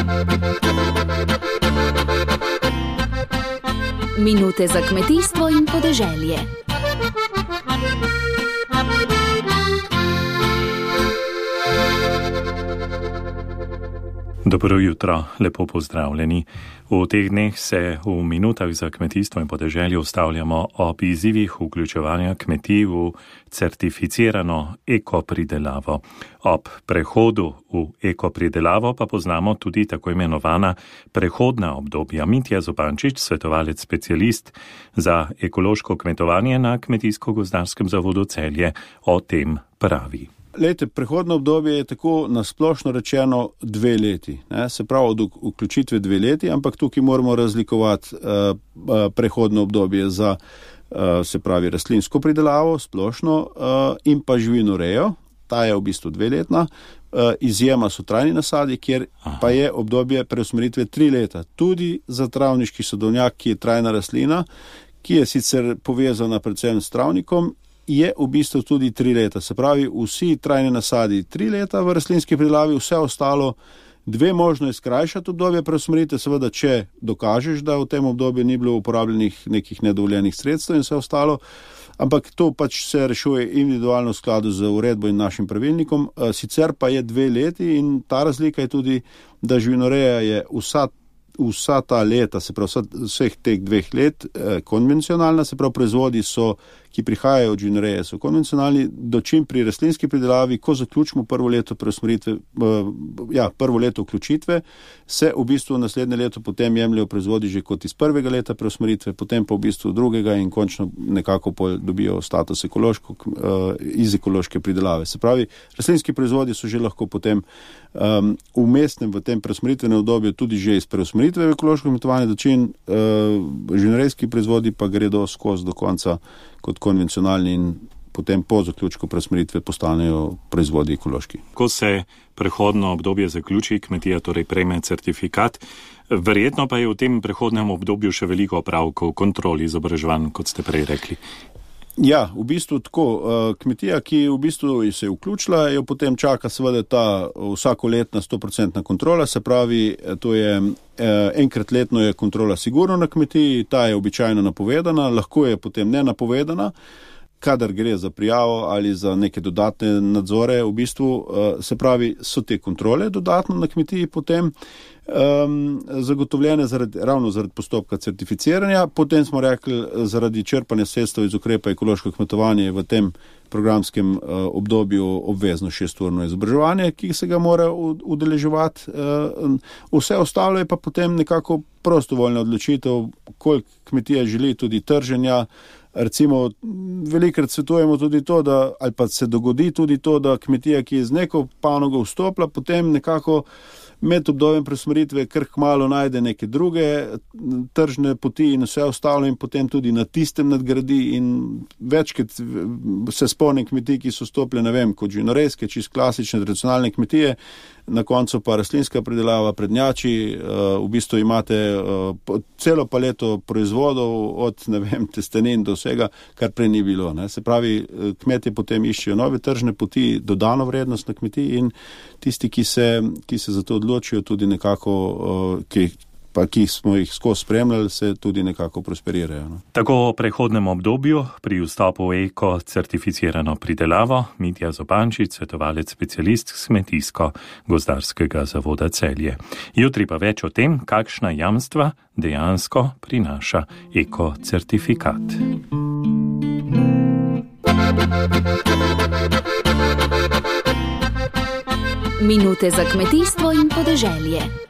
Minute za kmetijstvo in podeželje. Dobro jutro, lepo pozdravljeni. V teh dneh se v minutah za kmetijstvo in podeželje ustavljamo ob izzivih vključevanja kmetij v certificirano ekopridelavo. Ob prehodu v ekopridelavo pa poznamo tudi tako imenovana prehodna obdobja. Mitja Zupančič, svetovalec specialist za ekološko kmetovanje na Kmetijsko-gozdarskem zavodu Celje, o tem pravi. Lejte, prehodno obdobje je tako nasplošno rečeno 2 leti. Se pravi od vključitve 2 leti, ampak tukaj moramo razlikovati prehodno obdobje za se pravi rastlinsko pridelavo splošno in pa živinorejo. Ta je v bistvu 2-letna. Izjema so trajni nasadi, kjer pa je obdobje preusmeritve 3 leta. Tudi za travniški sadovnjak, ki je trajna rastlina, ki je sicer povezana predvsem s travnikom, je v bistvu tudi 3 leta. Se pravi, vsi trajni nasadi 3 leta v rastlinski pridelavi, vse ostalo 2 možno je skrajšati obdobje preusmeritve, seveda, če dokažeš, da v tem obdobju ni bilo uporabljenih nekih nedovoljenih sredstev in vse ostalo, ampak to pač se rešuje individualno v skladu z uredbo in našim pravilnikom. Sicer pa je 2 leti in ta razlika je tudi, da živinoreja je vsa ta leta, se pravi vseh teh 2 let konvencionalna, se pravi proizvodi so, ki prihajajo od živinoreje, so konvencionalni, dočim pri rastlinski pridelavi, ko zaključimo prvo leto preusmeritve, prvo leto vključitve, se v bistvu naslednje leto potem jemljajo proizvodi že kot iz prvega leta preusmeritve, potem pa v bistvu drugega in končno nekako dobijo status iz ekološke pridelave. Se pravi, rastlinski proizvodi so že lahko potem vmesnem v tem preusmeritvenem obdobju tudi že iz preusmeritve v ekološko kmetovanje, dočim živinorejski proizvodi pa gredo skozi do konca kot konvencionalni in potem po zaključku preusmeritve postanejo proizvodi ekološki. Ko se prehodno obdobje zaključi, kmetija torej prejme certifikat, verjetno pa je v tem prehodnem obdobju še veliko opravkov, kontrol, izobraževanj, kot ste prej rekli. Ja, v bistvu tako. Kmetija, ki v bistvu se je vključila, jo potem čaka seveda ta vsakoletna 100% kontrola, se pravi, to je enkrat letno je kontrola sigurno na kmetiji, ta je običajno napovedana, lahko je potem nenapovedana, kadar gre za prijavo ali za neke dodatne nadzore, v bistvu, se pravi, so te kontrole dodatno na kmetiji potem zagotovljene ravno zaradi postopka certificiranja. Potem smo rekli, zaradi črpanja sredstev iz ukrepa ekološko kmetovanje v tem programskem obdobju obvezno 6-urno izobraževanje, ki se ga mora udeleževati. Vse ostalo je pa potem nekako prostovoljna odločitev, koliko kmetija želi tudi trženja. Recimo, velikrat svetujemo tudi to, ali pa se dogodi tudi to, da kmetija, ki je z neko panogo vstopila, potem nekako med obdobjem preusmeritve kar kmalu najde neke druge tržne poti in vse ostalo in potem tudi na tistem nadgradi in večkrat se spomnim kmetij, ki so stopile, ne vem, kot živinorejske, čisto klasične, tradicionalne kmetije, na koncu pa rastlinska pridelava prednjači, v bistvu imate celo paleto proizvodov od, ne vem, testenin do vsega, kar prej ni bilo. Ne. Se pravi, kmetje potem iščejo nove tržne poti, dodano vrednost na kmetiji in tisti, ki se za to odločijo, tudi nekako, ki smo jih skozi spremljali, se tudi nekako prosperirajo. No. Tako o prehodnem obdobju pri vstopu v eko-certificirano pridelavo Mitja Zupančič, svetovalec specialist Kmetijsko-gozdarskega zavoda Celje. Jutri pa več o tem, kakšna jamstva dejansko prinaša eko-certifikat. Minute za kmetijstvo in podeželje.